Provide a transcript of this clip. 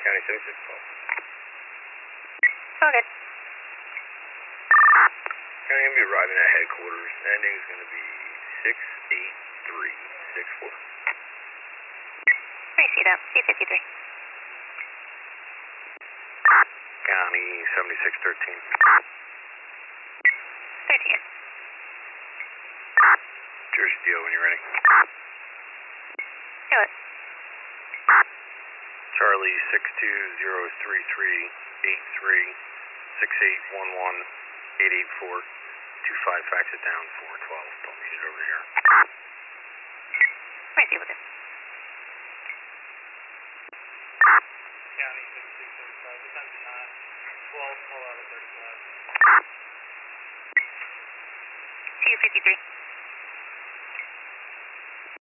County 7612. All good. County going to be arriving at headquarters. Ending is going to be 68364. I see that. C53. County 7613. 13. Jersey Deal when you're ready. Do it. Charlie 620338368118845. Fax it down 412. Don't need it over here. I see with it. County 7635. What time's it not? 12 out of 35. C53.